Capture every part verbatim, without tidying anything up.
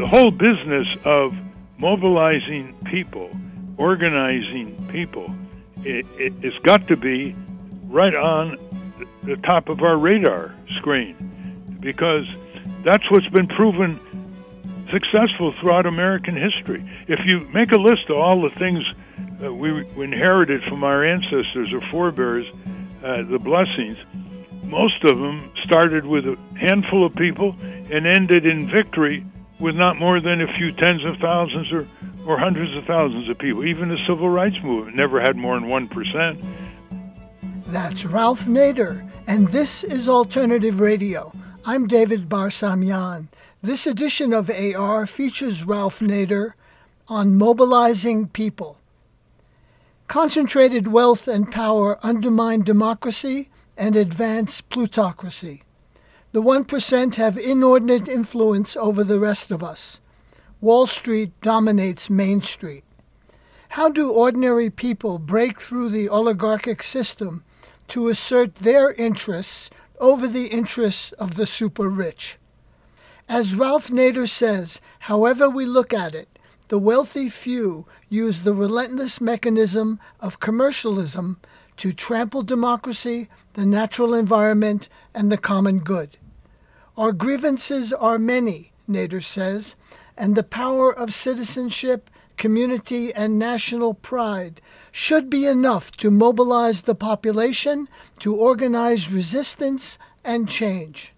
the whole business of mobilizing people, organizing people, it, it, it's got to be right on the top of our radar screen, because that's what's been proven successful throughout American history. If you make a list of all the things uh, we, we inherited from our ancestors or forebears, uh, the blessings, most of them started with a handful of people and ended in victory with not more than a few tens of thousands or, or hundreds of thousands of people. Even the civil rights movement never had more than one percent. That's Ralph Nader, and this is Alternative Radio. I'm David Barsamian. This edition of A R features Ralph Nader on mobilizing people. Concentrated wealth and power undermine democracy and advance plutocracy. The one percent have inordinate influence over the rest of us. Wall Street dominates Main Street. How do ordinary people break through the oligarchic system to assert their interests over the interests of the super-rich? As Ralph Nader says, however we look at it, the wealthy few use the relentless mechanism of commercialism to trample democracy, the natural environment, and the common good. Our grievances are many, Nader says, and the power of citizenship, community, and national pride should be enough to mobilize the population to organize resistance and change.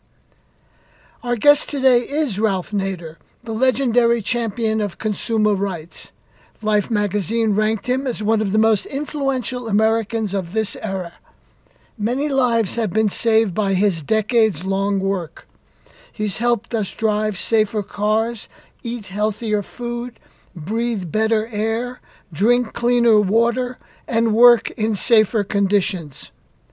Our guest today is Ralph Nader, the legendary champion of consumer rights. Life magazine ranked him as one of the most influential Americans of this era. Many lives have been saved by his decades-long work. He's helped us drive safer cars, eat healthier food, breathe better air, drink cleaner water, and work in safer conditions.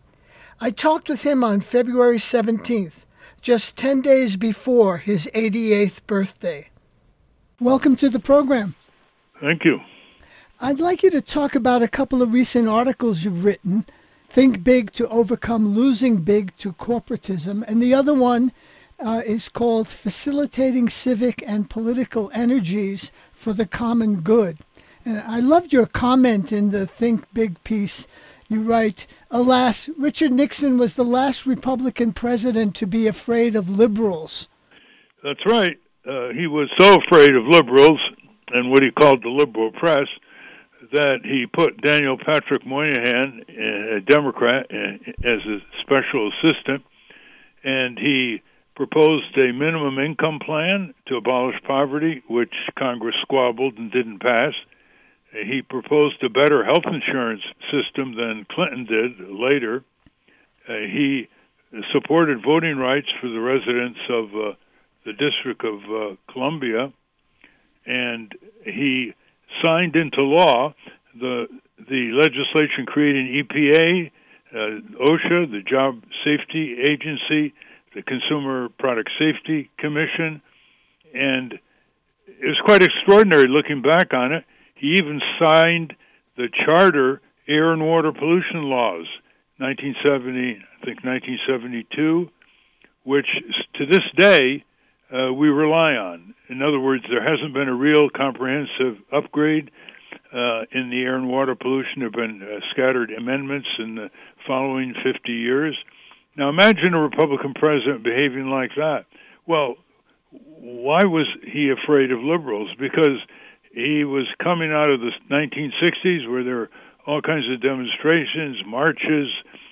I talked with him on February seventeenth, just ten days before his eighty-eighth birthday. Welcome to the program. Thank you. I'd like you to talk about a couple of recent articles you've written, Think Big to Overcome Losing Big to Corporatism, and the other one uh, is called Facilitating Civic and Political Energies for the Common Good. And I loved your comment in the Think Big piece. You write, alas, Richard Nixon was the last Republican president to be afraid of liberals. That's right. Uh, he was so afraid of liberals and what he called the liberal press that he put Daniel Patrick Moynihan, a Democrat, as a special assistant, and he proposed a minimum income plan to abolish poverty, which Congress squabbled and didn't pass. He proposed a better health insurance system than Clinton did later. Uh, he supported voting rights for the residents of uh, the District of uh, Columbia, and he signed into law the the legislation creating E P A, uh, OSHA, the Job Safety Agency, the Consumer Product Safety Commission, and it was quite extraordinary looking back on it. He even signed the Charter Air and Water Pollution Laws, nineteen seventy, I think nineteen seventy-two, which to this day uh, we rely on. In other words, there hasn't been a real comprehensive upgrade uh, in the air and water pollution. There have been uh, scattered amendments in the following fifty years. Now imagine a Republican president behaving like that. Well, why was he afraid of liberals? Because he was coming out of the nineteen sixties where there were all kinds of demonstrations, marches.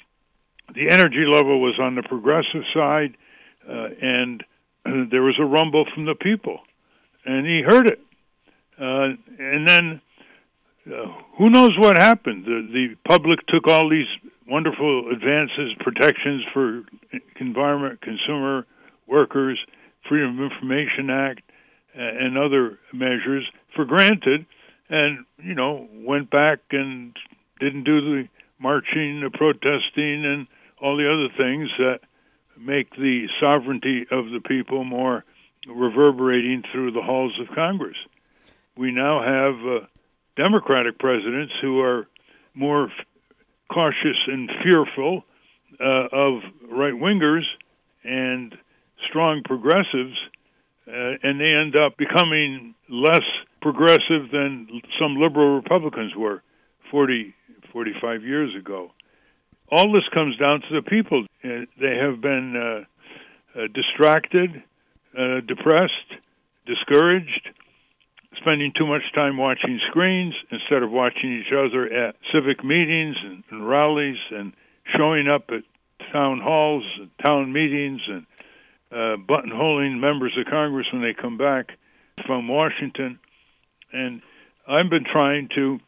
The energy level was on the progressive side, uh, and uh, there was a rumble from the people. And he heard it. Uh, and then uh, who knows what happened? The, the public took all these wonderful advances, protections for environment, consumer, workers, Freedom of Information Act, uh, and other measures for granted, and, you know, went back and didn't do the marching, the protesting, and all the other things that make the sovereignty of the people more reverberating through the halls of Congress. We now have uh, Democratic presidents who are more f- cautious and fearful uh, of right-wingers and strong progressives uh, and they end up becoming less progressive than some liberal Republicans were forty, forty-five years ago. All this comes down to the people. Uh, they have been uh, uh, distracted, uh, depressed, discouraged, spending too much time watching screens instead of watching each other at civic meetings and, and rallies and showing up at town halls and town meetings and uh, buttonholing members of Congress when they come back from Washington. And I've been trying to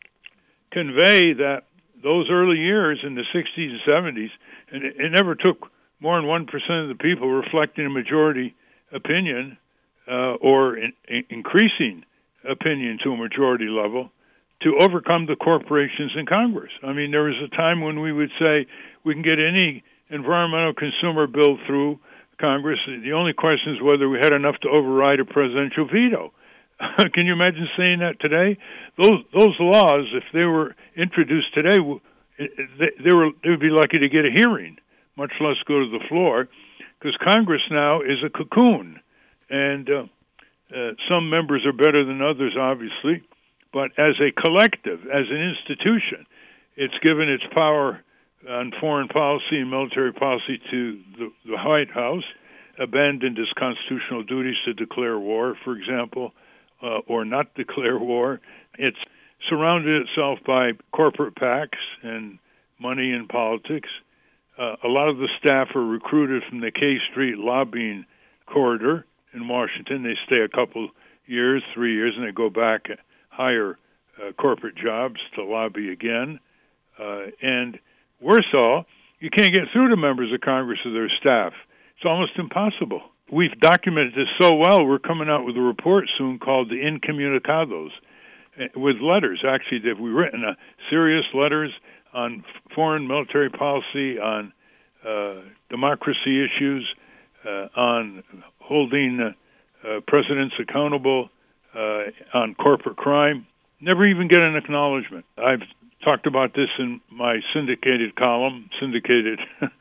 convey that those early years in the sixties and seventies, and it, it never took more than one percent of the people reflecting a majority opinion uh, or in, in increasing opinion to a majority level to overcome the corporations in Congress. I mean, there was a time when we would say we can get any environmental consumer bill through Congress. The only question is whether we had enough to override a presidential veto. Can you imagine saying that today? Those those laws, if they were introduced today, they, they were they would be lucky to get a hearing, much less go to the floor, because Congress now is a cocoon, and uh, uh, some members are better than others, obviously, but as a collective, as an institution, it's given its power on foreign policy and military policy to the, the White House, abandoned its constitutional duties to declare war, for example, Uh, or not declare war. It's surrounded itself by corporate PACs and money in politics. Uh, a lot of the staff are recruited from the K Street lobbying corridor in Washington. They stay a couple years, three years, and they go back at higher uh, corporate jobs to lobby again. Uh, and worse all, you can't get through to members of Congress or their staff. It's almost impossible. We've documented this so well, we're coming out with a report soon called the Incommunicados, with letters. Actually, that we've written uh, serious letters on foreign military policy, on uh, democracy issues, uh, on holding uh, uh, presidents accountable, uh, on corporate crime. Never even get an acknowledgement. I've talked about this in my syndicated column, syndicated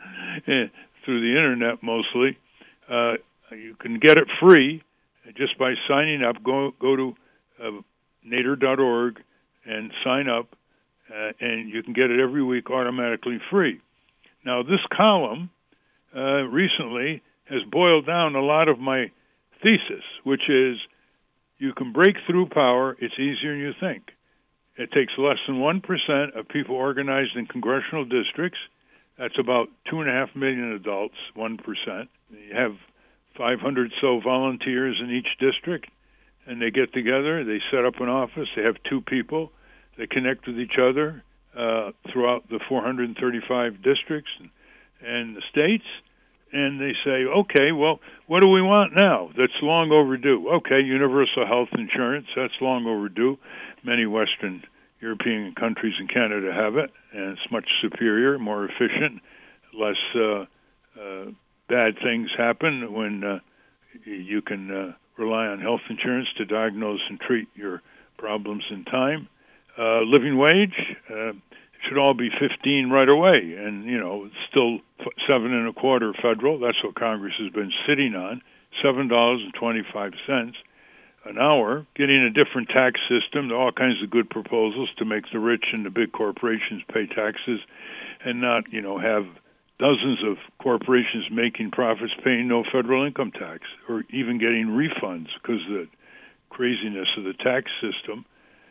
through the internet mostly. Uh, You can get it free just by signing up. Go go to uh, nader dot org and sign up, uh, and you can get it every week automatically free. Now, this column uh, recently has boiled down a lot of my thesis, which is you can break through power. It's easier than you think. It takes less than one percent of people organized in congressional districts. That's about two and a half million adults, one percent. You have five hundred so volunteers in each district, and they get together, they set up an office, they have two people, they connect with each other uh, throughout the four hundred thirty-five districts and, and the states, and they say, okay, well, what do we want now? That's long overdue. Okay, universal health insurance, that's long overdue. Many Western European countries and Canada have it, and it's much superior, more efficient, less uh, uh, bad things happen when uh, you can uh, rely on health insurance to diagnose and treat your problems in time. Uh, living wage uh, should all be fifteen right away, and you know it's still seven and a quarter federal. That's what Congress has been sitting on, seven dollars and twenty-five cents an hour. Getting a different tax system. There are all kinds of good proposals to make the rich and the big corporations pay taxes, and not you know have dozens of corporations making profits paying no federal income tax or even getting refunds because of the craziness of the tax system.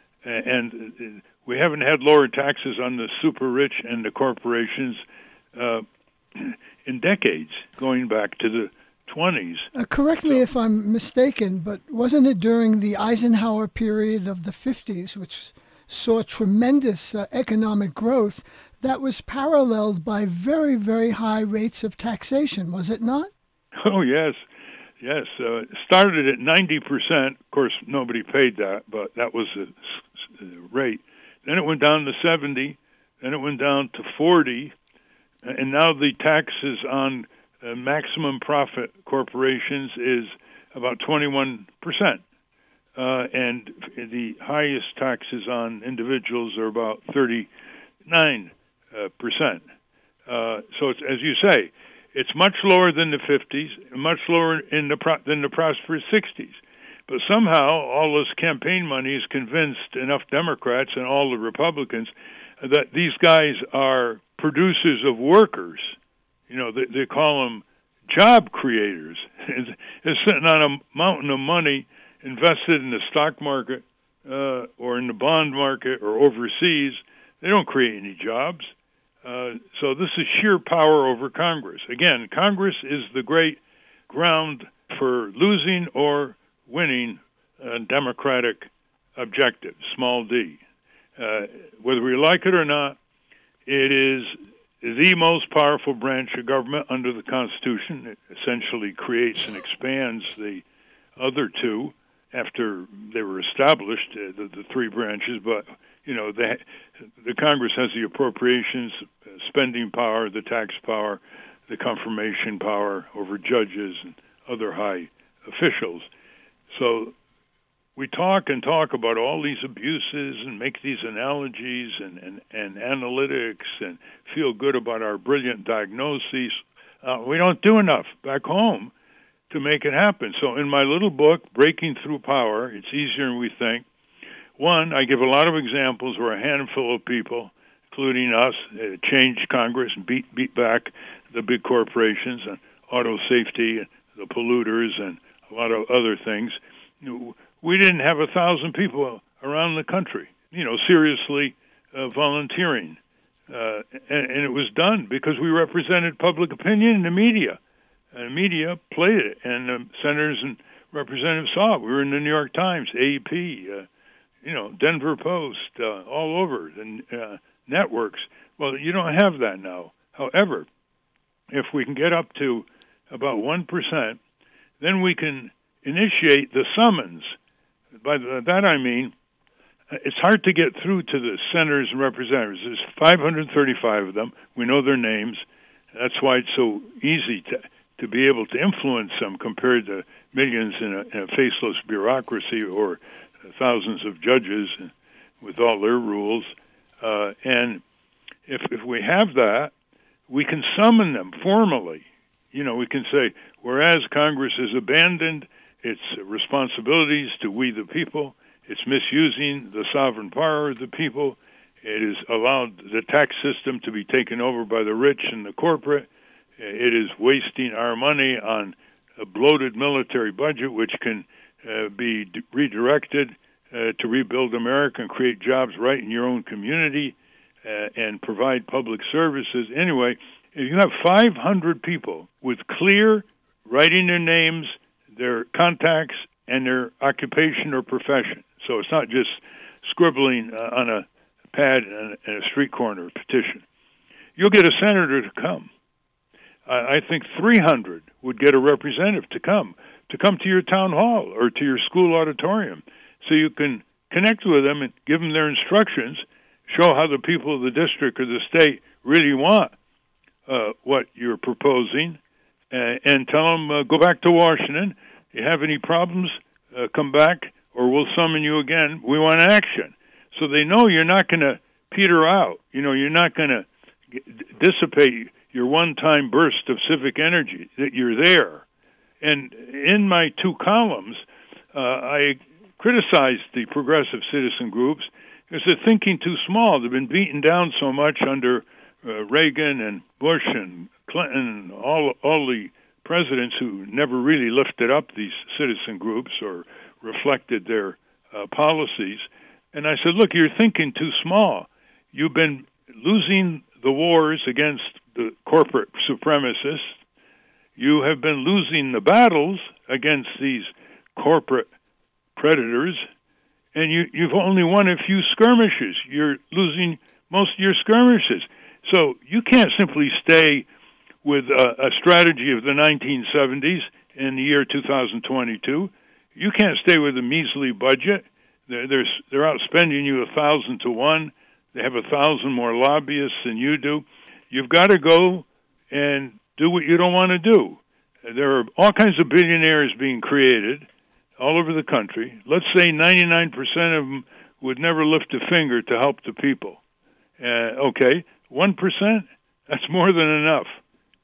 And we haven't had lower taxes on the super rich and the corporations uh, in decades, going back to the twenties. Uh, correct me if I'm mistaken, but wasn't it during the Eisenhower period of the fifties, which saw tremendous uh, economic growth, that was paralleled by very, very high rates of taxation, was it not? Oh, yes. Yes. Uh, it started at ninety percent. Of course, nobody paid that, but that was the rate. Then it went down to seventy. Then it went down to forty. And now the taxes on uh, maximum profit corporations is about twenty-one percent. Uh, and the highest taxes on individuals are about thirty-nine percent. Uh, so it's, as you say, It's much lower than the fifties, much lower in the pro- than the prosperous sixties. But somehow all this campaign money has convinced enough Democrats and all the Republicans that these guys are producers of workers. You know, they, they call them job creators. They're sitting on a mountain of money invested in the stock market uh, or in the bond market or overseas. They don't create any jobs. Uh, so this is sheer power over Congress. Again, Congress is the great ground for losing or winning uh, democratic objectives, small d. Uh, whether we like it or not, it is the most powerful branch of government under the Constitution. It essentially creates and expands the other two after they were established, uh, the, the three branches. But, you know, they, the Congress has the appropriations, uh, spending power, the tax power, the confirmation power over judges and other high officials. So we talk and talk about all these abuses and make these analogies and, and, and analytics and feel good about our brilliant diagnoses. Uh, we don't do enough back home to make it happen. So in my little book, Breaking Through Power, it's easier than we think. One, I give a lot of examples where a handful of people, including us, uh, changed Congress and beat, beat back the big corporations and auto safety and the polluters and a lot of other things. We didn't have a thousand people around the country, you know, seriously uh, volunteering. Uh, and, and it was done because we represented public opinion in the media. And the media played it, and the senators and representatives saw it. We were in the New York Times, A P, uh, you know, Denver Post, uh, all over, the uh, networks. Well, you don't have that now. However, if we can get up to about one percent, then we can initiate the summons. By that I mean, it's hard to get through to the senators and representatives. There's five hundred thirty-five of them. We know their names. That's why it's so easy to to be able to influence them compared to millions in a, in a faceless bureaucracy or thousands of judges with all their rules. Uh, and if if we have that, we can summon them formally. You know, we can say, whereas Congress has abandoned its responsibilities to we the people, it's misusing the sovereign power of the people, it has allowed the tax system to be taken over by the rich and the corporate, it is wasting our money on a bloated military budget which can uh, be d- redirected uh, to rebuild America and create jobs right in your own community uh, and provide public services. Anyway, if you have five hundred people with clear writing their names, their contacts, and their occupation or profession, so it's not just scribbling uh, on a pad in a, in a street corner petition, you'll get a senator to come. I, I think three hundred would get a representative to come, to come to your town hall or to your school auditorium, so you can connect with them and give them their instructions, show how the people of the district or the state really want uh, what you're proposing, uh, and tell them, uh, go back to Washington. You have any problems, uh, come back, or we'll summon you again. We want action. So they know you're not going to peter out. You know, you're not going to dissipate your one-time burst of civic energy, that you're there. And in my two columns, uh, I criticized the progressive citizen groups because they're thinking too small. They've been beaten down so much under uh, Reagan and Bush and Clinton and all, all the presidents who never really lifted up these citizen groups or reflected their uh, policies. And I said, look, you're thinking too small. You've been losing the wars against the corporate supremacists. You have been losing the battles against these corporate predators, and you, you've only won a few skirmishes. You're losing most of your skirmishes. So you can't simply stay with a, a strategy of the nineteen seventies in the year two thousand twenty-two. You can't stay with a measly budget. They're, they're, they're outspending you a thousand to one. They have a thousand more lobbyists than you do. You've got to go and do what you don't want to do. There are all kinds of billionaires being created all over the country. Let's say ninety-nine percent of them would never lift a finger to help the people. Uh, okay, one percent, that's more than enough.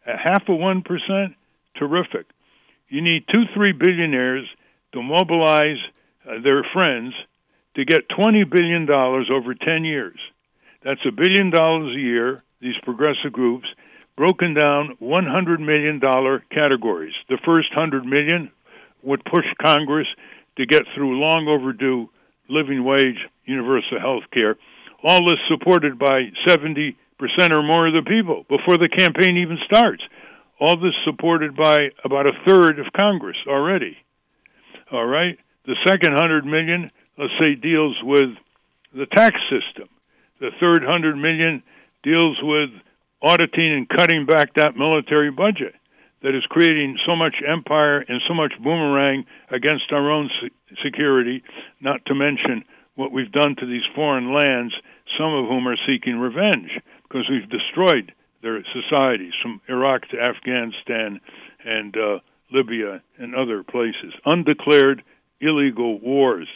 A half of one percent? Terrific. You need two, three billionaires to mobilize uh, their friends to get twenty billion dollars over ten years. That's a billion dollars a year, these progressive groups, broken down one hundred million dollars categories. The first one hundred million dollars would push Congress to get through long overdue living wage, universal health care. All this supported by seventy percent or more of the people before the campaign even starts. All this supported by about a third of Congress already. All right? The second one hundred million dollars, let's say, deals with the tax system. The third one hundred million dollars deals with auditing and cutting back that military budget that is creating so much empire and so much boomerang against our own security, not to mention what we've done to these foreign lands, some of whom are seeking revenge because we've destroyed their societies from Iraq to Afghanistan and uh, Libya and other places. Undeclared illegal wars.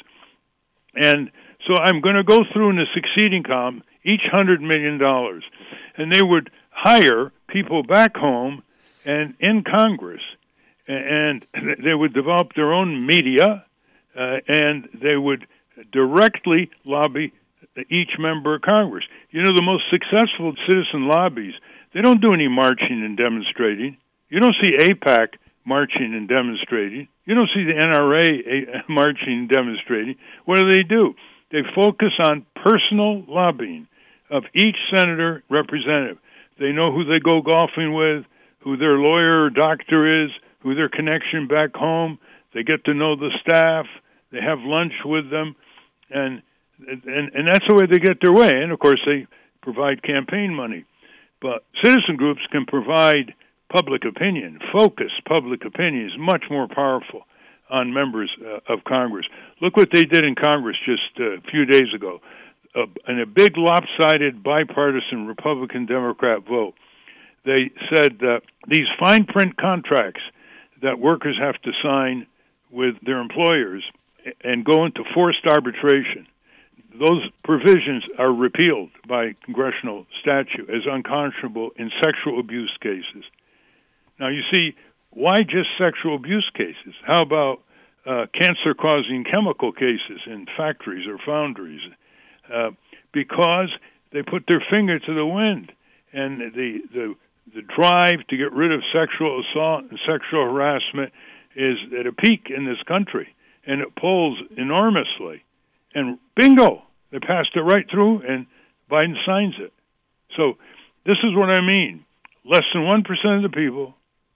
And so I'm going to go through in the succeeding column each one hundred million dollars. And they would hire people back home and in Congress, and they would develop their own media, uh, and they would directly lobby each member of Congress. You know, the most successful citizen lobbies, they don't do any marching and demonstrating. You don't see AIPAC marching and demonstrating. You don't see the N R A marching and demonstrating. What do they do? They focus on personal lobbying of each senator representative. They know who they go golfing with, who their lawyer or doctor is, who their connection back home. They get to know the staff. They have lunch with them. And and, and that's the way they get their way. And, of course, they provide campaign money. But citizen groups can provide public opinion. Focus public opinion is much more powerful on members uh, of Congress. Look what they did in Congress just a few days ago. Uh, in a big lopsided bipartisan Republican-Democrat vote, they said that these fine print contracts that workers have to sign with their employers and go into forced arbitration, those provisions are repealed by congressional statute as unconscionable in sexual abuse cases. Now, you see, why just sexual abuse cases? How about uh, cancer-causing chemical cases in factories or foundries? Uh, because they put their finger to the wind, and the, the the drive to get rid of sexual assault and sexual harassment is at a peak in this country, and it polls enormously. And bingo, they passed it right through, and Biden signs it. So this is what I mean. Less than one percent of the people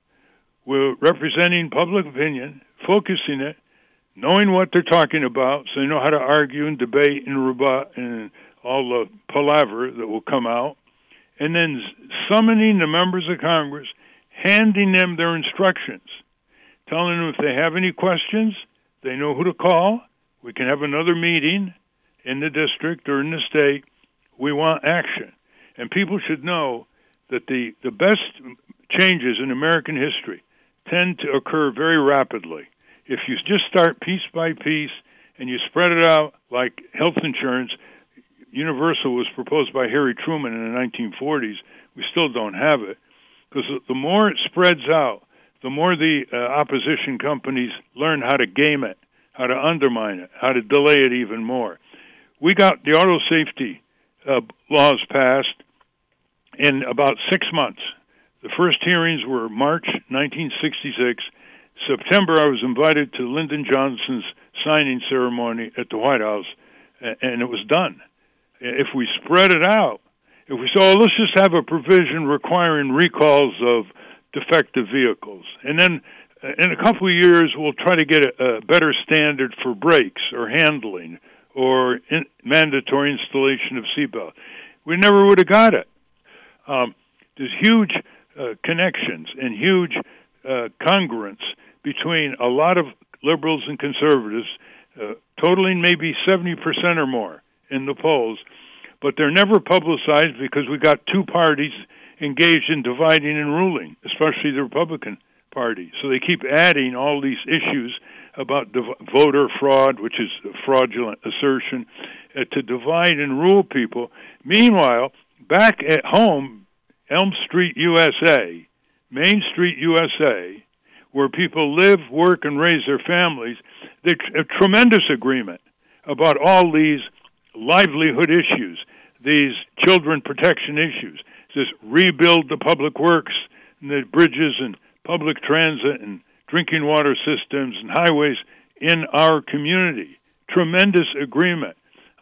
were representing public opinion, focusing it, knowing what they're talking about, so they know how to argue and debate and rebut and all the palaver that will come out, and then summoning the members of Congress, handing them their instructions, telling them if they have any questions, they know who to call. We can have another meeting in the district or in the state. We want action. And people should know that the, the best changes in American history tend to occur very rapidly. If you just start piece by piece and you spread it out like health insurance, universal was proposed by Harry Truman in the nineteen forties. We still don't have it. Because the more it spreads out, the more the uh, opposition companies learn how to game it, how to undermine it, how to delay it even more. We got the auto safety uh, laws passed in about six months. The first hearings were March nineteen sixty-six. September, I was invited to Lyndon Johnson's signing ceremony at the White House, and it was done. If we spread it out, if we say, oh, let's just have a provision requiring recalls of defective vehicles, and then in a couple of years we'll try to get a, a better standard for brakes or handling or in, mandatory installation of seatbelts. We never would have got it. Um, there's huge uh, connections and huge uh, congruence between a lot of liberals and conservatives, uh, totaling maybe seventy percent or more in the polls, but they're never publicized because we got two parties engaged in dividing and ruling, especially the Republican Party. So they keep adding all these issues about div- voter fraud, which is a fraudulent assertion, uh, to divide and rule people. Meanwhile, back at home, Elm Street, U S A, Main Street, U S A, where people live, work, and raise their families, there's a tremendous agreement about all these livelihood issues, these children protection issues, this rebuild the public works, and the bridges and public transit and drinking water systems and highways in our community. Tremendous agreement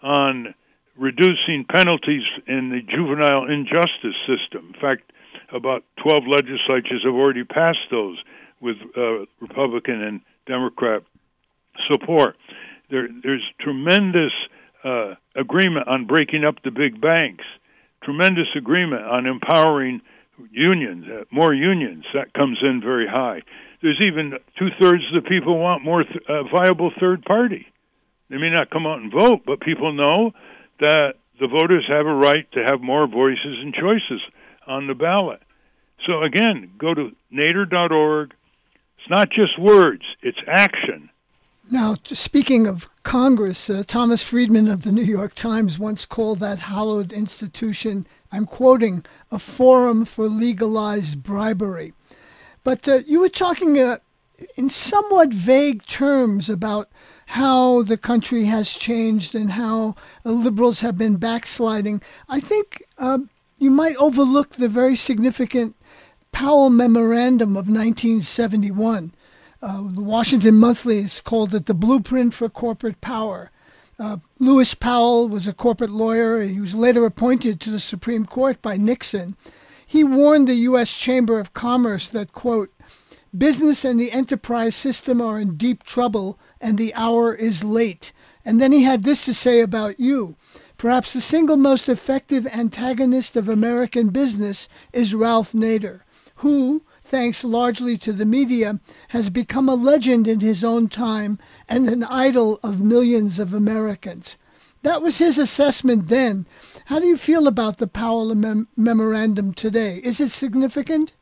on reducing penalties in the juvenile injustice system. In fact, about twelve legislatures have already passed those with uh, Republican and Democrat support. There, there's tremendous uh, agreement on breaking up the big banks, tremendous agreement on empowering unions, uh, more unions. That comes in very high. There's even two-thirds of the people want more th- uh, viable third party. They may not come out and vote, but people know that the voters have a right to have more voices and choices on the ballot. So again, go to nader dot org. It's not just words, it's action. Now, speaking of Congress, uh, Thomas Friedman of the New York Times once called that hallowed institution, I'm quoting, a forum for legalized bribery. But uh, you were talking uh, in somewhat vague terms about how the country has changed and how uh, liberals have been backsliding. I think uh, you might overlook the very significant Powell Memorandum of nineteen seventy-one. Uh, the Washington Monthly has called it the blueprint for corporate power. Uh, Lewis Powell was a corporate lawyer. He was later appointed to the Supreme Court by Nixon. He warned the U S Chamber of Commerce that, quote, business and the enterprise system are in deep trouble and the hour is late. And then he had this to say about you. Perhaps the single most effective antagonist of American business is Ralph Nader, who, thanks largely to the media, has become a legend in his own time and an idol of millions of Americans. That was his assessment then. How do you feel about the Powell Mem- Memorandum today? Is it significant?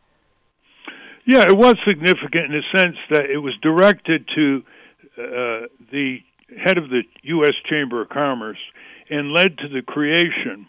Yeah, it was significant in the sense that it was directed to uh, the head of the U S Chamber of Commerce and led to the creation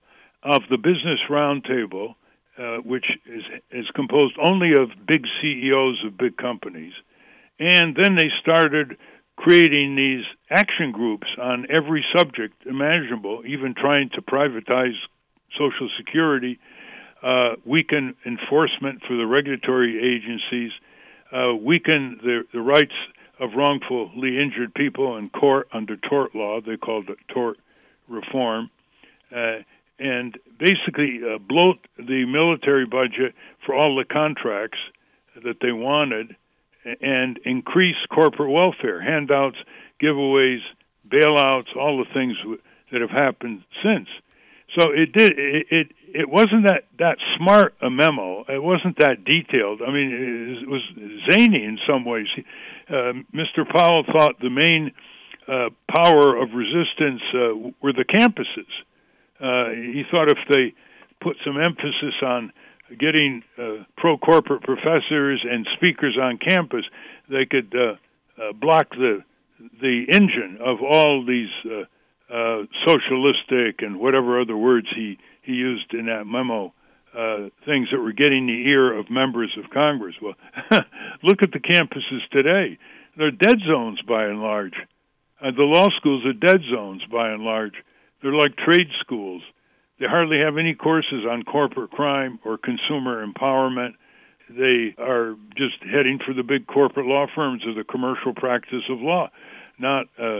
of the Business Roundtable, uh, which is, is composed only of big C E Os of big companies. And then they started creating these action groups on every subject imaginable, even trying to privatize Social Security, uh, weaken enforcement for the regulatory agencies, uh, weaken the, the rights of wrongfully injured people in court under tort law. They called it tort reform, uh, and basically uh, bloat the military budget for all the contracts that they wanted, and increase corporate welfare, handouts, giveaways, bailouts, all the things that have happened since. So it did. It it, it wasn't that, that smart a memo. It wasn't that detailed. I mean, it was zany in some ways. Uh, Mister Powell thought the main uh, power of resistance uh, were the campuses. Uh, he thought if they put some emphasis on getting uh, pro-corporate professors and speakers on campus, they could uh, uh, block the the engine of all these uh, uh, socialistic and whatever other words he, he used in that memo, uh, things that were getting the ear of members of Congress. Well, look at the campuses today. They're dead zones by and large. Uh, the law schools are dead zones by and large. They're like trade schools. They hardly have any courses on corporate crime or consumer empowerment. They are just heading for the big corporate law firms or the commercial practice of law, not uh,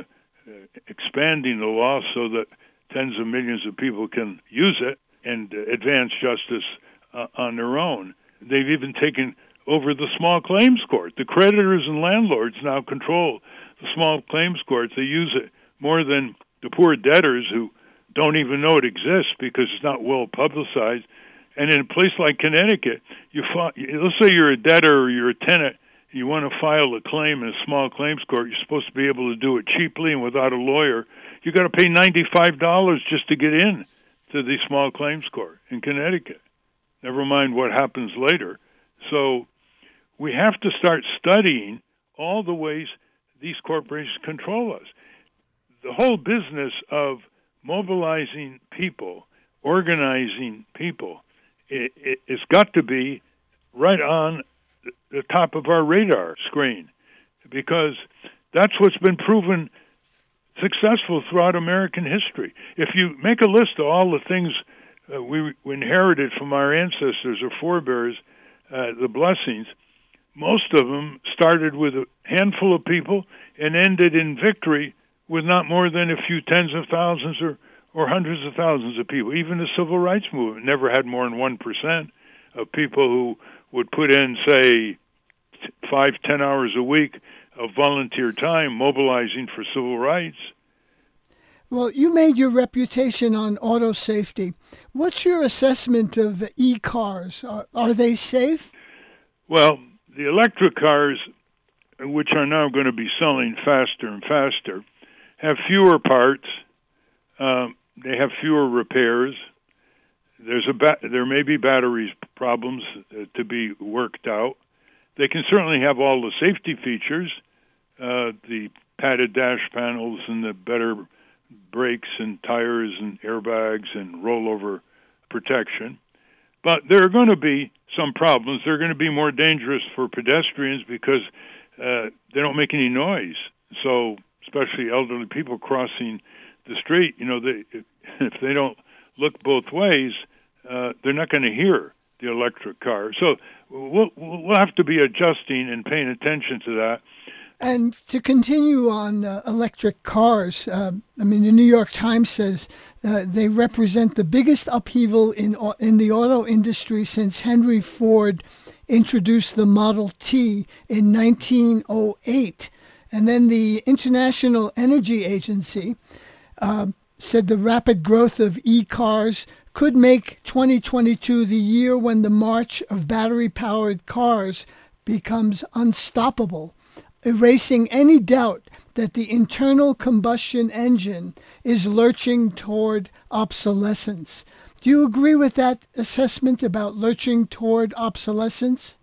expanding the law so that tens of millions of people can use it and advance justice uh, on their own. They've even taken over the small claims court. The creditors and landlords now control the small claims courts. They use it more than the poor debtors who don't even know it exists because it's not well publicized. And in a place like Connecticut, you fi- let's say you're a debtor or you're a tenant, you want to file a claim in a small claims court, you're supposed to be able to do it cheaply and without a lawyer. You got to pay ninety-five dollars just to get in to the small claims court in Connecticut. Never mind what happens later. So we have to start studying all the ways these corporations control us. The whole business of mobilizing people, organizing people, it, it, it's got to be right on the top of our radar screen, because that's what's been proven successful throughout American history. If you make a list of all the things uh, we, we inherited from our ancestors or forebears, uh, the blessings, most of them started with a handful of people and ended in victory with not more than a few tens of thousands or, or hundreds of thousands of people. Even the civil rights movement never had more than one percent of people who would put in, say, five, ten hours a week of volunteer time mobilizing for civil rights. Well, you made your reputation on auto safety. What's your assessment of e-cars? Are, are they safe? Well, the electric cars, which are now going to be selling faster and faster, have fewer parts. Um, they have fewer repairs. There's a ba- there may be batteries problems uh, to be worked out. They can certainly have all the safety features, uh, the padded dash panels and the better brakes and tires and airbags and rollover protection. But there are going to be some problems. They're going to be more dangerous for pedestrians because uh, they don't make any noise. So especially elderly people crossing the street, you know, they, if they don't look both ways, uh, they're not going to hear the electric car. So we'll, we'll have to be adjusting and paying attention to that. And to continue on uh, electric cars, um, I mean, the New York Times says uh, they represent the biggest upheaval in in the auto industry since Henry Ford introduced the Model T in nineteen oh eight. And then the International Energy Agency uh, said the rapid growth of e-cars could make twenty twenty-two the year when the march of battery-powered cars becomes unstoppable, erasing any doubt that the internal combustion engine is lurching toward obsolescence. Do you agree with that assessment about lurching toward obsolescence?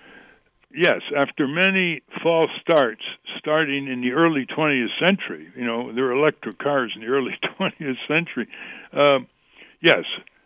Yes, after many false starts, starting in the early twentieth century, you know, there were electric cars in the early twentieth century. Um, yes,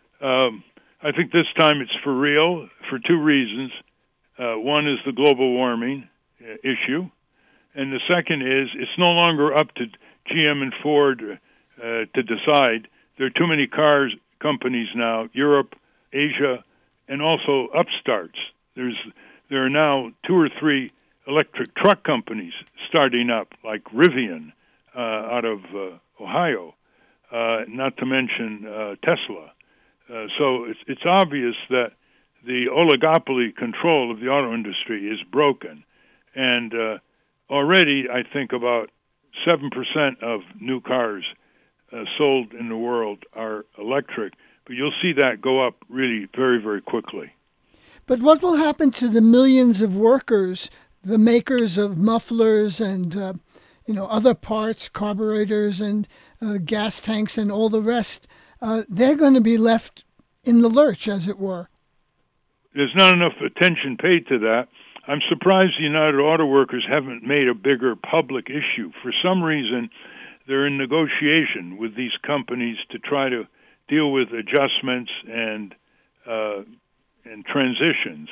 um, I think this time it's for real for two reasons. Uh, one is the global warming uh, issue. And the second is it's no longer up to G M and Ford uh, to decide. There are too many cars companies now, Europe, Asia, and also upstarts. There's there are now two or three electric truck companies starting up, like Rivian uh, out of uh, Ohio, uh, not to mention uh, Tesla. Uh, so it's it's obvious that the oligopoly control of the auto industry is broken, and uh, already, I think about seven percent of new cars uh, sold in the world are electric, but you'll see that go up really very, very quickly. But what will happen to the millions of workers, the makers of mufflers and uh, you know other parts, carburetors and uh, gas tanks and all the rest? Uh, they're going to be left in the lurch, as it were. There's not enough attention paid to that. I'm surprised the United Auto Workers haven't made a bigger public issue. For some reason, they're in negotiation with these companies to try to deal with adjustments and uh, and transitions,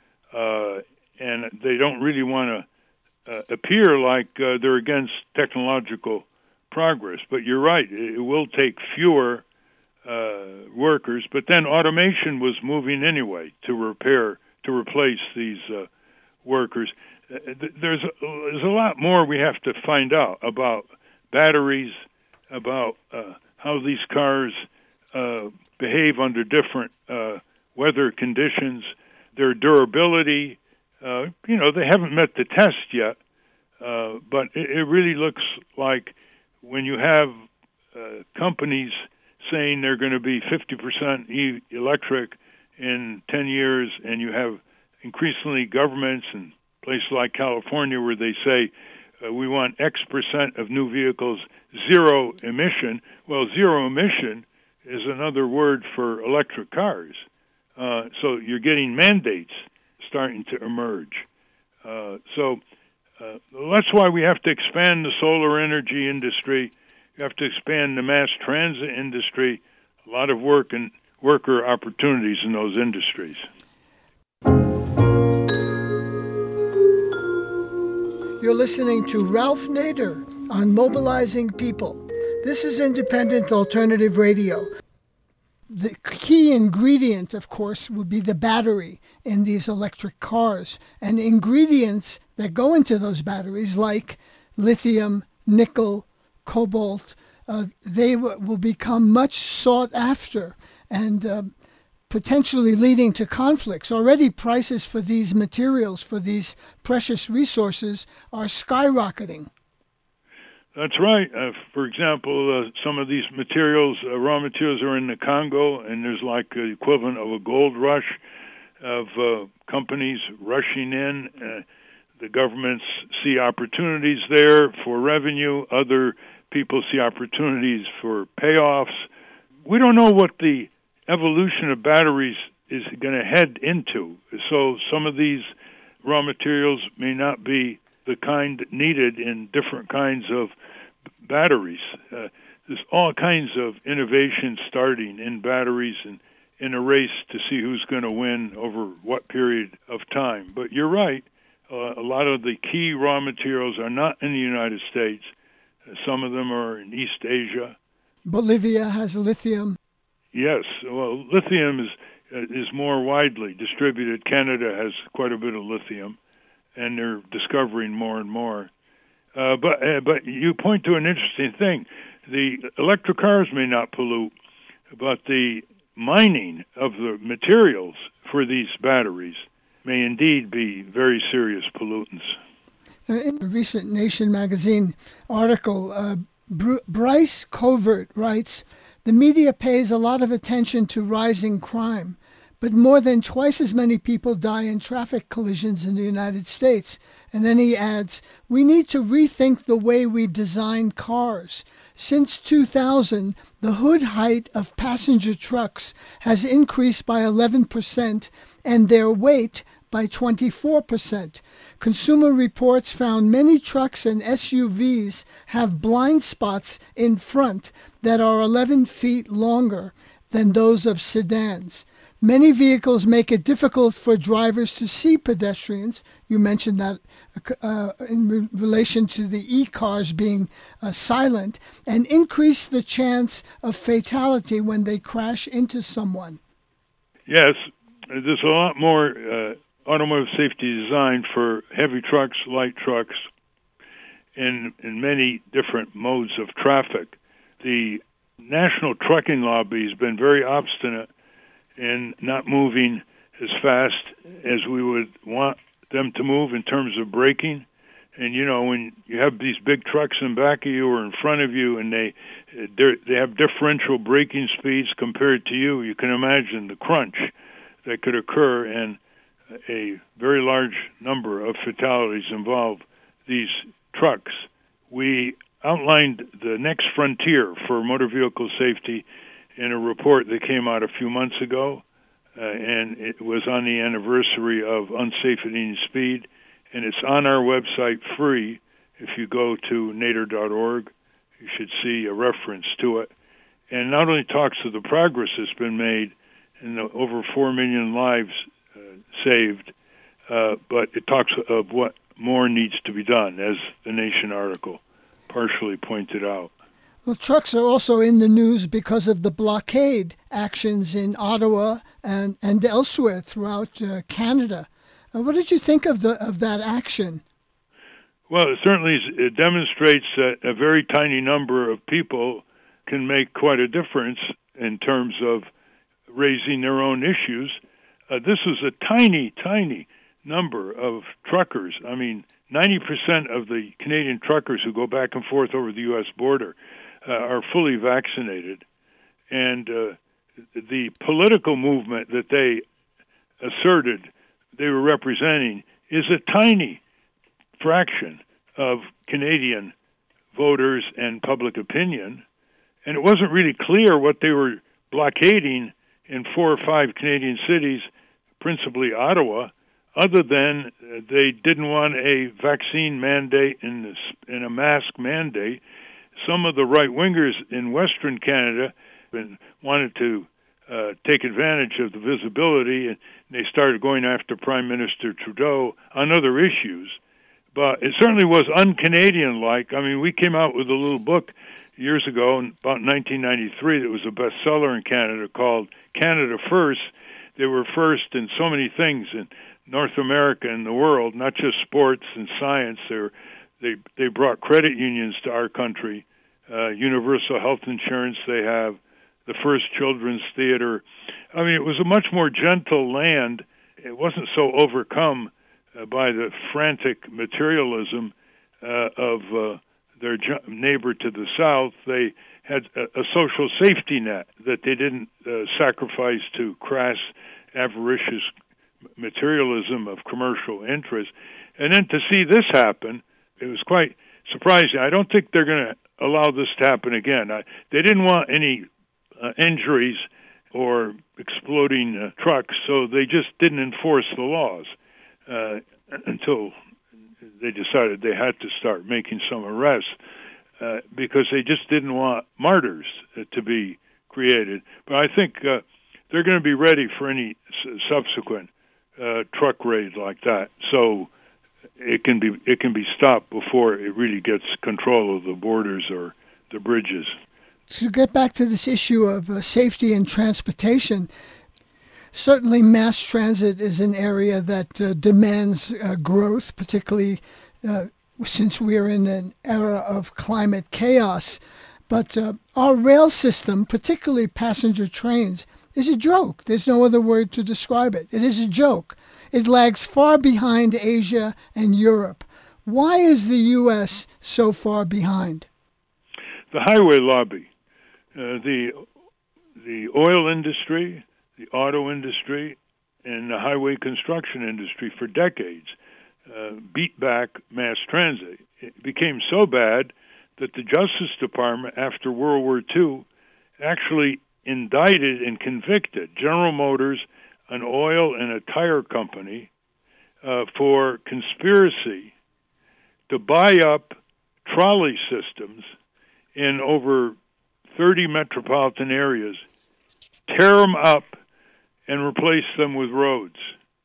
uh, and they don't really want to uh, appear like uh, they're against technological progress. But you're right; it will take fewer uh, workers. But then automation was moving anyway to repair to replace these Uh, workers. There's a, there's a lot more we have to find out about batteries, about uh, how these cars uh, behave under different uh, weather conditions, their durability. Uh, you know, they haven't met the test yet, uh, but it, it really looks like when you have uh, companies saying they're going to be fifty percent e- electric in ten years, and you have increasingly governments and places like California where they say uh, we want X percent of new vehicles zero emission. Well, zero emission is another word for electric cars. Uh, so you're getting mandates starting to emerge. Uh, so uh, that's why we have to expand the solar energy industry. You have to expand the mass transit industry. A lot of work and worker opportunities in those industries. You're listening to Ralph Nader on Mobilizing People. This is Independent Alternative Radio. The key ingredient, of course, will be the battery in these electric cars, and ingredients that go into those batteries like lithium, nickel, cobalt, uh, they w- will become much sought after and uh, potentially leading to conflicts. Already prices for these materials, for these precious resources, are skyrocketing. That's right. Uh, for example, uh, some of these materials, uh, raw materials are in the Congo, and there's like the equivalent of a gold rush of uh, companies rushing in. Uh, the governments see opportunities there for revenue. Other people see opportunities for payoffs. We don't know what the evolution of batteries is going to head into. So some of these raw materials may not be the kind needed in different kinds of batteries. Uh, there's all kinds of innovation starting in batteries and in a race to see who's going to win over what period of time. But you're right, uh, a lot of the key raw materials are not in the United States. Uh, some of them are in East Asia. Bolivia has lithium. Yes, well, lithium is uh, is more widely distributed. Canada has quite a bit of lithium, and they're discovering more and more. Uh, but uh, but you point to an interesting thing. The electric cars may not pollute, but the mining of the materials for these batteries may indeed be very serious pollutants. In a recent Nation magazine article, uh, Br- Bryce Covert writes, "The media pays a lot of attention to rising crime, but more than twice as many people die in traffic collisions in the United States." And then he adds, "We need to rethink the way we design cars. Since two thousand, the hood height of passenger trucks has increased by eleven percent and their weight by twenty-four percent. Consumer Reports found many trucks and S U Vs have blind spots in front that are eleven feet longer than those of sedans. Many vehicles make it difficult for drivers to see pedestrians." You mentioned that uh, in re- relation to the e-cars being uh, silent, and increase the chance of fatality when they crash into someone. Yes, there's a lot more uh, automotive safety design for heavy trucks, light trucks, in in many different modes of traffic. The National Trucking Lobby has been very obstinate in not moving as fast as we would want them to move in terms of braking. And, you know, when you have these big trucks in back of you or in front of you and they they have differential braking speeds compared to you, you can imagine the crunch that could occur, and a very large number of fatalities involve these trucks. We outlined the next frontier for motor vehicle safety in a report that came out a few months ago, uh, and it was on the anniversary of Unsafe at Any Speed, and it's on our website free. If you go to nader dot org, you should see a reference to it. And not only talks of the progress that's been made in the over four million lives uh, saved, uh, but it talks of what more needs to be done, as the Nation article partially pointed out. Well, trucks are also in the news because of the blockade actions in Ottawa and, and elsewhere throughout uh, Canada. Uh, what did you think of the of that action? Well, it certainly is, it demonstrates that a very tiny number of people can make quite a difference in terms of raising their own issues. Uh, this is a tiny, tiny number of truckers. I mean, ninety percent of the Canadian truckers who go back and forth over the U S border uh, are fully vaccinated. And uh, the political movement that they asserted they were representing is a tiny fraction of Canadian voters and public opinion. And it wasn't really clear what they were blockading in four or five Canadian cities, principally Ottawa, other than they didn't want a vaccine mandate and a mask mandate. Some of the right-wingers in Western Canada wanted to uh, take advantage of the visibility, and they started going after Prime Minister Trudeau on other issues. but it certainly was un-Canadian-like. I mean, we came out with a little book years ago, in about nineteen ninety-three, that was a bestseller in Canada called Canada First. They were first in so many things in North America and the world, not just sports and science. They were, they they brought credit unions to our country, uh, universal health insurance. They have the first children's theater. I mean, it was a much more gentle land. It wasn't so overcome uh, by the frantic materialism uh, of uh, their jo- neighbor to the south. They had a, a social safety net that they didn't uh, sacrifice to crass, avaricious materialism of commercial interest. And then to see this happen, it was quite surprising. I don't think they're going to allow this to happen again. I, they didn't want any uh, injuries or exploding uh, trucks, so they just didn't enforce the laws uh, until they decided they had to start making some arrests uh, because they just didn't want martyrs uh, to be created. But I think uh, they're going to be ready for any s- subsequent uh, truck raid like that, so it can be it can be stopped before it really gets control of the borders or the bridges. To get back to this issue of uh, safety and transportation, certainly mass transit is an area that uh, demands uh, growth, particularly uh, since we're in an era of climate chaos. But uh, our rail system, particularly passenger trains, is a joke. There's no other word to describe it. It is a joke. It lags far behind Asia and Europe. Why is the U S so far behind? The highway lobby, uh, the the oil industry, the auto industry, and the highway construction industry for decades uh, beat back mass transit. It became so bad that the Justice Department, after World War Two, actually indicted and convicted General Motors, an oil and a tire company, uh, for conspiracy to buy up trolley systems in over thirty metropolitan areas, tear them up, and replace them with roads.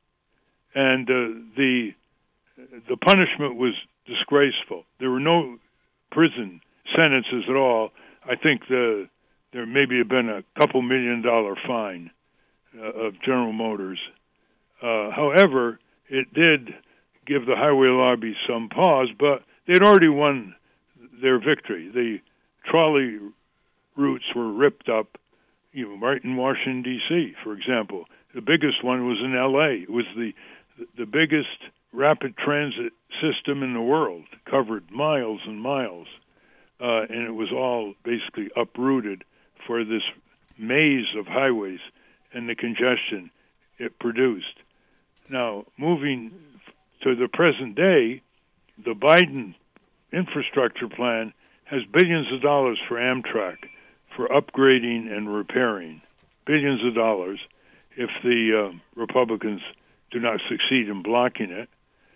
And uh, the the punishment was disgraceful. There were no prison sentences at all. I think the there maybe have been a couple million dollar fine uh, of General Motors. Uh, however, it did give the highway lobby some pause, but they'd already won their victory. The trolley routes were ripped up, you know, right in Washington, D C, for example. The biggest one was in L A. It was the the biggest rapid transit system in the world. It covered miles and miles, uh, and it was all basically uprooted for this maze of highways and the congestion it produced. Now, moving to the present day, the Biden infrastructure plan has billions of dollars for Amtrak for upgrading and repairing. Billions of dollars if the uh, Republicans do not succeed in blocking it.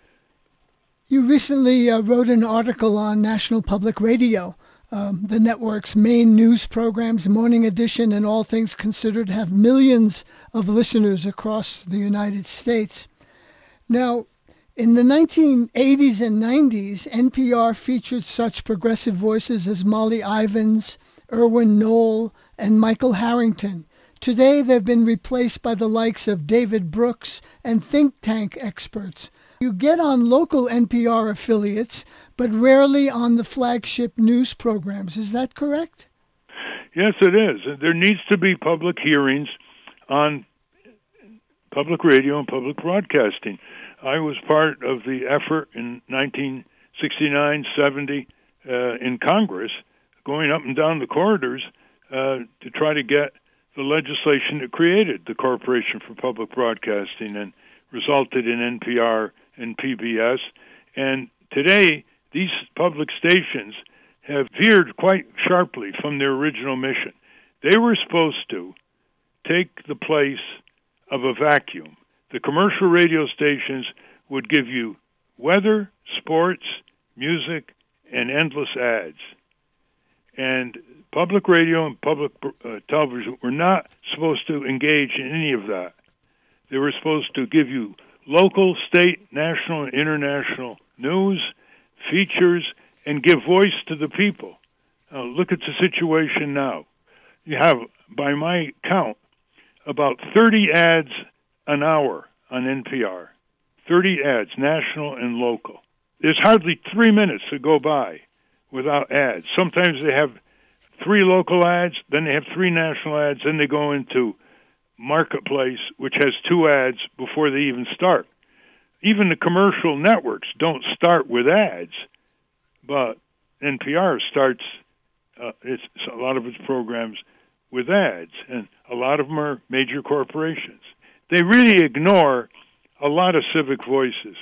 You recently uh, wrote an article on National Public Radio. Um, the network's main news programs, Morning Edition and All Things Considered, have millions of listeners across the United States. Now, in the nineteen eighties and nineties, N P R featured such progressive voices as Molly Ivins, Erwin Knoll, and Michael Harrington. Today, they've been replaced by the likes of David Brooks and think tank experts. You get on local N P R affiliates, but rarely on the flagship news programs. Is that correct? Yes, it is. There needs to be public hearings on public radio and public broadcasting. I was part of the effort in nineteen sixty-nine seventy uh, in Congress, going up and down the corridors uh, to try to get the legislation that created the Corporation for Public Broadcasting and resulted in N P R and P B S. And today, these public stations have veered quite sharply from their original mission. They were supposed to take the place of a vacuum. The commercial radio stations would give you weather, sports, music, and endless ads. And public radio and public uh, television were not supposed to engage in any of that. They were supposed to give you local, state, national, and international news, features, and give voice to the people. Uh, look at the situation now. You have, by my count, about thirty ads an hour on N P R. thirty ads, national and local. There's hardly three minutes to go by without ads. Sometimes they have three local ads, then they have three national ads, then they go into Marketplace, which has two ads before they even start. Even the commercial networks don't start with ads, but N P R starts uh, it's, a lot of its programs with ads, and a lot of them are major corporations. They really ignore a lot of civic voices.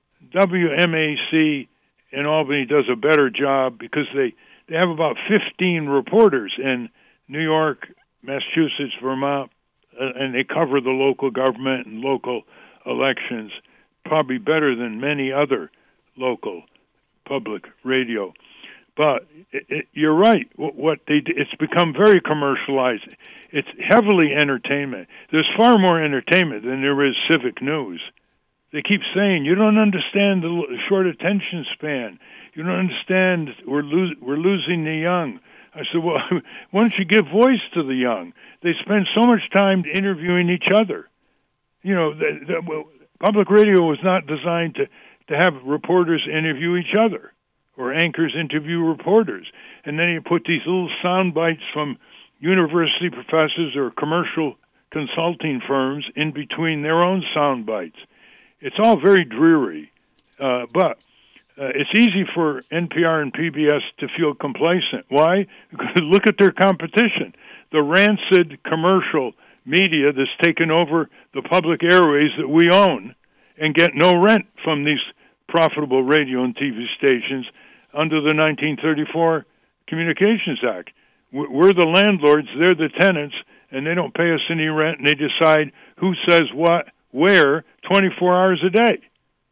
W M A C in Albany does a better job because they, they have about fifteen reporters in New York, Massachusetts, Vermont, uh, and they cover the local government and local elections probably better than many other local public radio. But it, it, you're right. What they it's become very commercialized. It's heavily entertainment. There's far more entertainment than there is civic news. They keep saying, you don't understand the short attention span. You don't understand we're, lo- we're losing the young. I said, well, why don't you give voice to the young? They spend so much time interviewing each other. You know, the, the, well, public radio was not designed to, to have reporters interview each other or anchors interview reporters. And then you put these little sound bites from university professors or commercial consulting firms in between their own sound bites. It's all very dreary, uh, but uh, it's easy for N P R and P B S to feel complacent. Why? Because look at their competition. The rancid commercial media that's taken over the public airways that we own and get no rent from these profitable radio and T V stations under the nineteen thirty-four Communications Act. We're the landlords, they're the tenants, and they don't pay us any rent, and they decide who says what, where, twenty-four hours a day.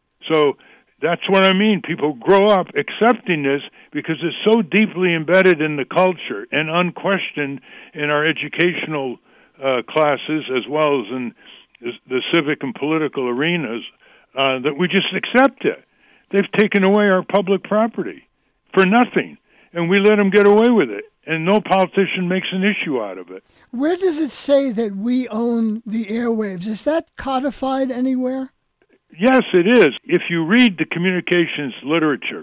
So that's what I mean. People grow up accepting this because it's so deeply embedded in the culture and unquestioned in our educational uh, classes as well as in the civic and political arenas uh, that we just accept it. They've taken away our public property for nothing, and we let them get away with it, and no politician makes an issue out of it. Where does it say that we own the airwaves? Is that codified anywhere? Yes, it is. If you read the communications literature,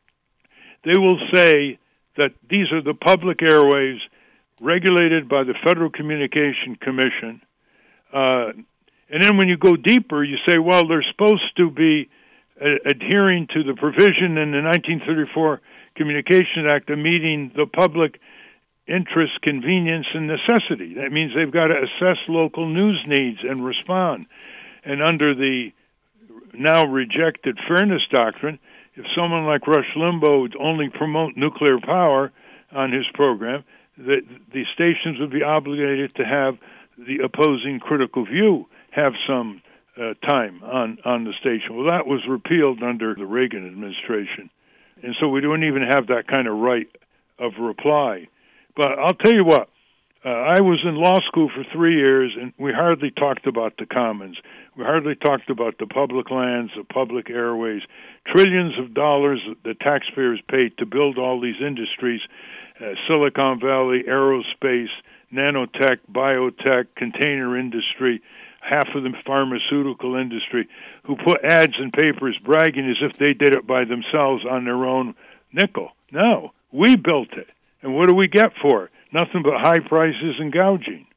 they will say that these are the public airwaves regulated by the Federal Communication Commission. Uh, and then when you go deeper, you say, well, they're supposed to be uh, adhering to the provision in the nineteen thirty-four Communications Act of meeting the public interest, convenience, and necessity. That means they've got to assess local news needs and respond. And under the now rejected fairness doctrine, if someone like Rush Limbaugh would only promote nuclear power on his program, the, the stations would be obligated to have the opposing critical view have some uh, time on, on the station. Well, that was repealed under the Reagan administration. And so we don't even have that kind of right of reply. But I'll tell you what, uh, I was in law school for three years, and we hardly talked about the commons. We hardly talked about the public lands, the public airways, trillions of dollars that the taxpayers paid to build all these industries, uh, Silicon Valley, aerospace, nanotech, biotech, container industry, half of the pharmaceutical industry, who put ads in papers bragging as if they did it by themselves on their own nickel. No, we built it. And what do we get for it? Nothing but high prices and gouging.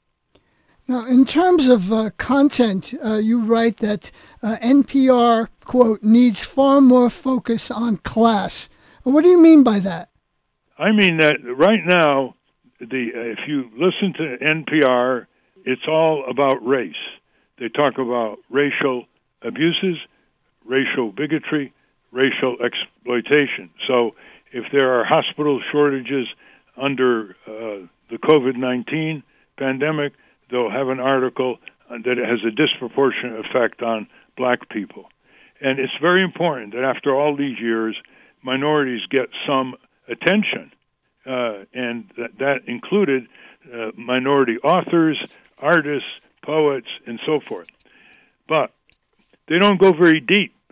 Now, in terms of uh, content, uh, you write that uh, N P R, quote, needs far more focus on class. What do you mean by that? I mean that right now, the uh, if you listen to N P R, it's all about race. They talk about racial abuses, racial bigotry, racial exploitation. So if there are hospital shortages under uh, the COVID nineteen pandemic, they'll have an article that has a disproportionate effect on black people. And it's very important that after all these years, minorities get some attention. Uh, and that, that included uh, minority authors, artists, poets, and so forth. But they don't go very deep.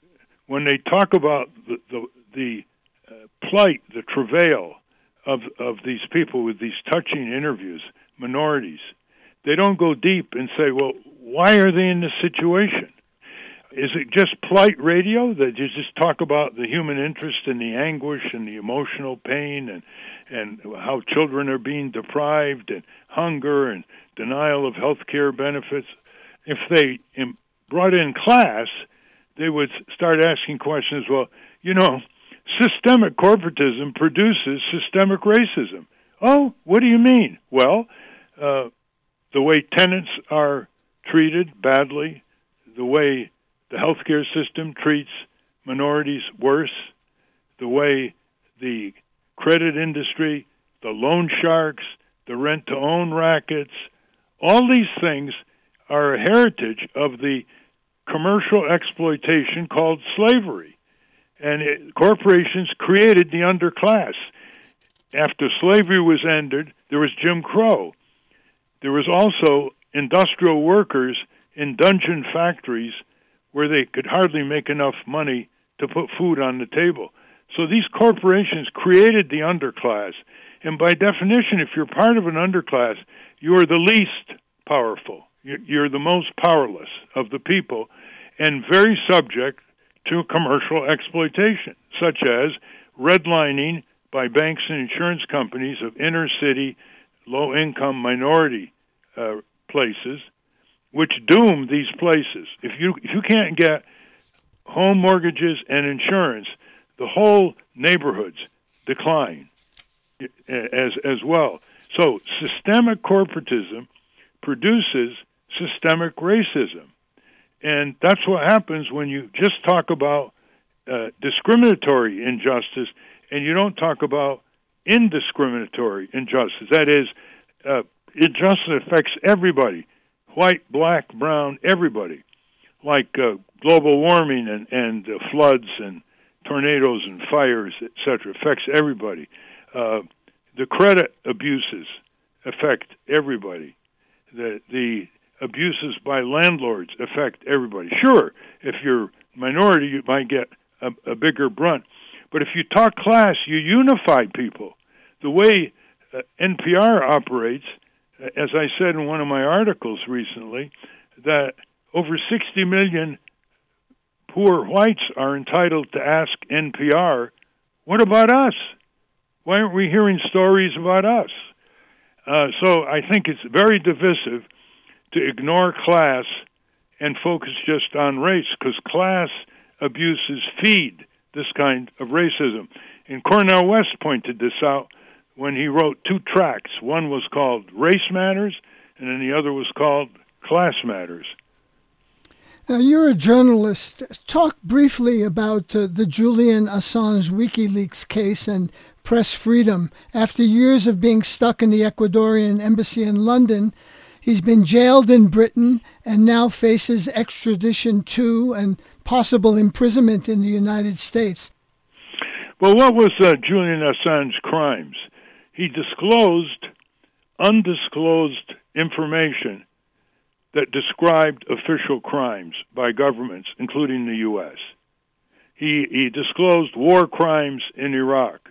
when they talk about the the, the uh, plight, the travail of of these people with these touching interviews, minorities, they don't go deep and say, well, why are they in this situation? Is it just polite radio that you just talk about the human interest and the anguish and the emotional pain and and how children are being deprived and hunger and denial of health care benefits? If they brought in class, they would start asking questions, well, you know, systemic corporatism produces systemic racism. Oh, what do you mean? Well, uh, the way tenants are treated badly, the way the healthcare system treats minorities worse, the way the credit industry, the loan sharks, the rent-to-own rackets, all these things are a heritage of the commercial exploitation called slavery. And it, corporations created the underclass. After slavery was ended, there was Jim Crow. There was also industrial workers in dungeon factories where they could hardly make enough money to put food on the table. So these corporations created the underclass. And by definition, if you're part of an underclass, you are the least powerful. You're the most powerless of the people and very subject to commercial exploitation, such as redlining by banks and insurance companies of inner-city, low-income minority uh, places, which doom these places. If you if you can't get home mortgages and insurance, the whole neighborhoods decline as as well. So systemic corporatism produces systemic racism. And that's what happens when you just talk about uh, discriminatory injustice and you don't talk about indiscriminatory injustice. That is, uh, injustice affects everybody, white, black, brown, everybody, like uh, global warming and, and uh, floods and tornadoes and fires, et cetera, affects everybody. Uh, the credit abuses affect everybody. The the abuses by landlords affect everybody. Sure, if you're minority, you might get a, a bigger brunt. But if you talk class, you unify people. The way uh, N P R operates, uh, as I said in one of my articles recently, that over sixty million poor whites are entitled to ask N P R, what about us? Why aren't we hearing stories about us? Uh, so I think it's very divisive to ignore class and focus just on race, because class abuses feed this kind of racism. And Cornel West pointed this out when he wrote two tracts. One was called Race Matters, and then the other was called Class Matters. Now, you're a journalist. Talk briefly about uh, the Julian Assange WikiLeaks case and press freedom. After years of being stuck in the Ecuadorian embassy in London, he's been jailed in Britain and now faces extradition to and possible imprisonment in the United States. Well, what was uh, Julian Assange's crimes? He disclosed undisclosed information that described official crimes by governments, including the U S. He, he disclosed war crimes in Iraq.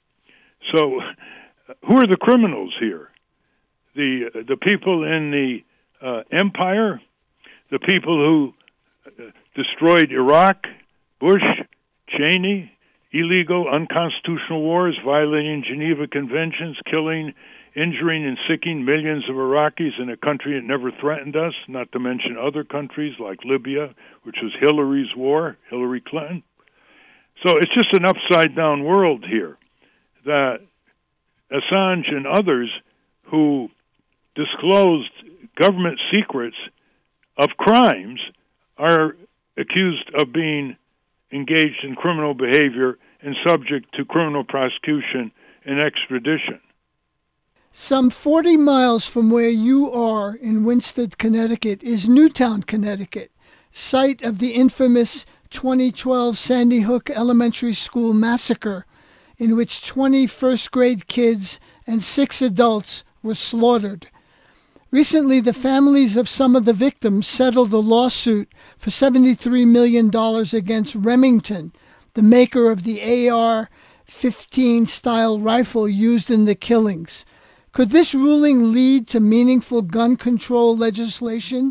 So who are the criminals here? The uh, the people in the uh, empire, the people who uh, destroyed Iraq, Bush, Cheney, illegal, unconstitutional wars, violating Geneva Conventions, killing, injuring, and sicking millions of Iraqis in a country that never threatened us, not to mention other countries like Libya, which was Hillary's war, Hillary Clinton. So it's just an upside-down world here that Assange and others who disclosed government secrets of crimes are accused of being engaged in criminal behavior and subject to criminal prosecution and extradition. Some forty miles from where you are in Winsted, Connecticut, is Newtown, Connecticut, site of the infamous twenty twelve Sandy Hook Elementary School massacre, in which twenty first-grade kids and six adults were slaughtered. Recently, the families of some of the victims settled a lawsuit for seventy-three million dollars against Remington, the maker of the A R fifteen style rifle used in the killings. Could this ruling lead to meaningful gun control legislation?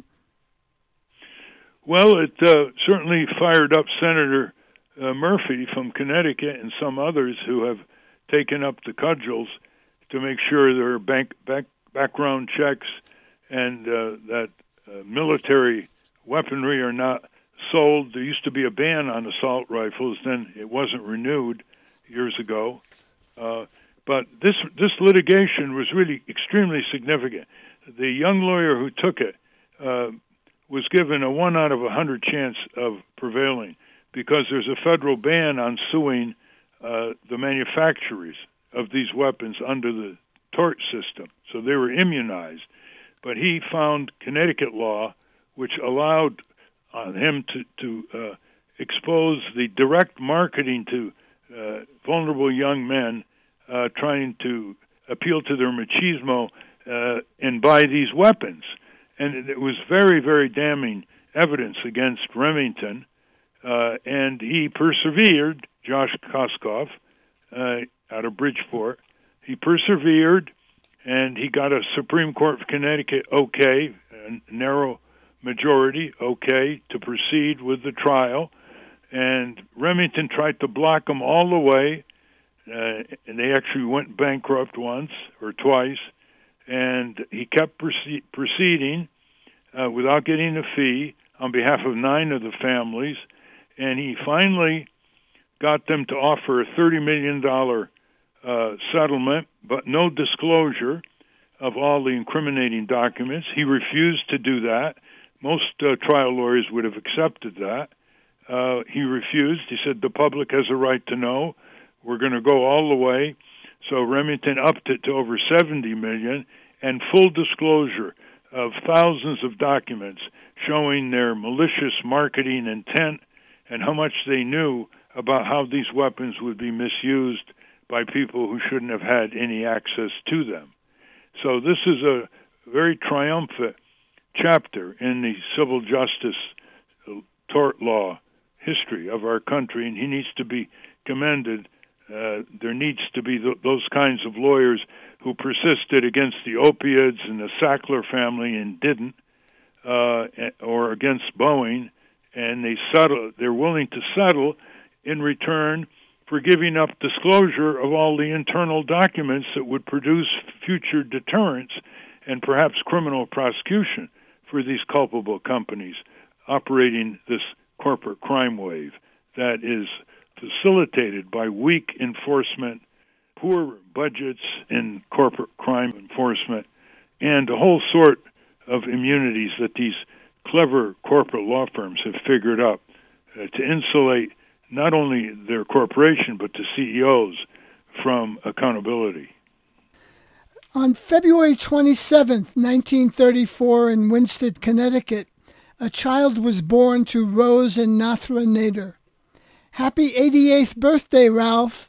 Well, it uh, certainly fired up Senator uh, Murphy from Connecticut and some others who have taken up the cudgels to make sure there are bank, back, background checks and uh, that uh, military weaponry are not sold. There used to be a ban on assault rifles, then it wasn't renewed years ago. Uh, but this this litigation was really extremely significant. The young lawyer who took it uh, was given a one out of a hundred chance of prevailing because there's a federal ban on suing uh, the manufacturers of these weapons under the tort system. So they were immunized. But he found Connecticut law, which allowed uh, him to, to uh, expose the direct marketing to uh, vulnerable young men uh, trying to appeal to their machismo uh, and buy these weapons. And it was very, very damning evidence against Remington. Uh, and he persevered, Josh Koskoff, uh, out of Bridgeport. He persevered, and he got a Supreme Court of Connecticut okay, a narrow majority okay, to proceed with the trial. And Remington tried to block him all the way, uh, and they actually went bankrupt once or twice. And he kept proce- proceeding uh, without getting a fee on behalf of nine of the families. And he finally got them to offer a thirty million dollars uh, settlement, but no disclosure of all the incriminating documents. He refused to do that. Most uh, trial lawyers would have accepted that. Uh, he refused. He said the public has a right to know. We're going to go all the way. So Remington upped it to over seventy million dollars and full disclosure of thousands of documents showing their malicious marketing intent and how much they knew about how these weapons would be misused by people who shouldn't have had any access to them. So this is a very triumphant chapter in the civil justice uh, tort law history of our country, and he needs to be commended. Uh, there needs to be th- those kinds of lawyers who persisted against the opiates and the Sackler family and didn't, uh, or against Boeing, and they settle. They're willing to settle in return for giving up disclosure of all the internal documents that would produce future deterrence and perhaps criminal prosecution for these culpable companies operating this corporate crime wave that is facilitated by weak enforcement, poor budgets in corporate crime enforcement, and a whole sort of immunities that these clever corporate law firms have figured out uh, to insulate not only their corporation but the C E Os from accountability. On February twenty-seventh, nineteen thirty-four, in Winsted, Connecticut, a child was born to Rose and Nathra Nader. Happy eighty-eighth birthday, Ralph.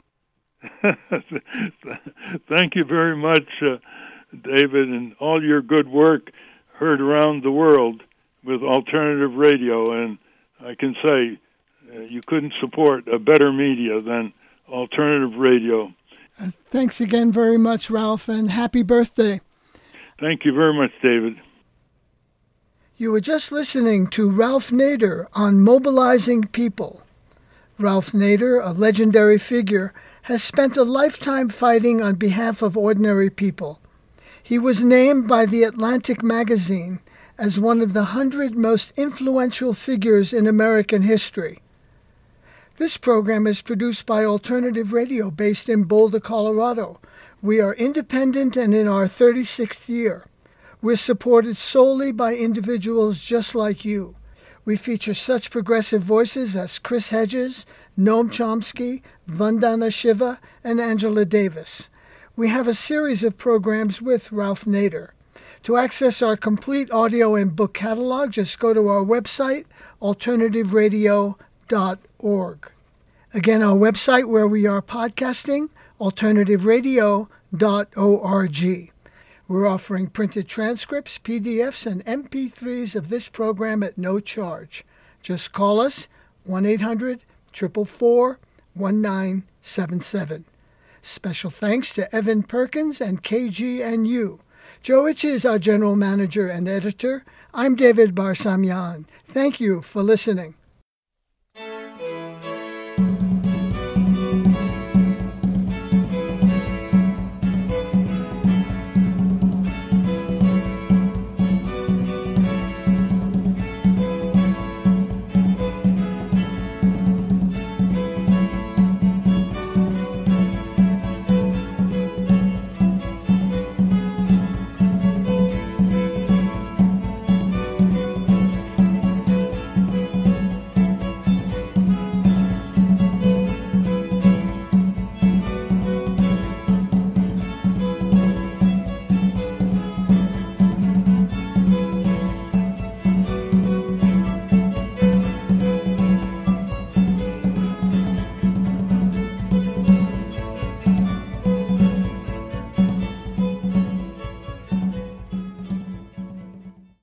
Thank you very much, uh, David, and all your good work heard around the world with alternative radio. And I can say uh, you couldn't support a better media than alternative radio. Uh, thanks again very much, Ralph, and happy birthday. Thank you very much, David. You were just listening to Ralph Nader on Mobilizing People. Ralph Nader, a legendary figure, has spent a lifetime fighting on behalf of ordinary people. He was named by The Atlantic magazine as one of the hundred most influential figures in American history. This program is produced by Alternative Radio based in Boulder, Colorado. We are independent and in our thirty-sixth year. We're supported solely by individuals just like you. We feature such progressive voices as Chris Hedges, Noam Chomsky, Vandana Shiva, and Angela Davis. We have a series of programs with Ralph Nader. To access our complete audio and book catalog, just go to our website, alternative radio dot org. Again, our website where we are podcasting, alternative radio dot org. We're offering printed transcripts, P D Fs, and M P threes of this program at no charge. Just call us one eight hundred, four four four, one nine seven seven. Special thanks to Evan Perkins and K G N U. Joe Itch is our general manager and editor. I'm David Barsamian. Thank you for listening.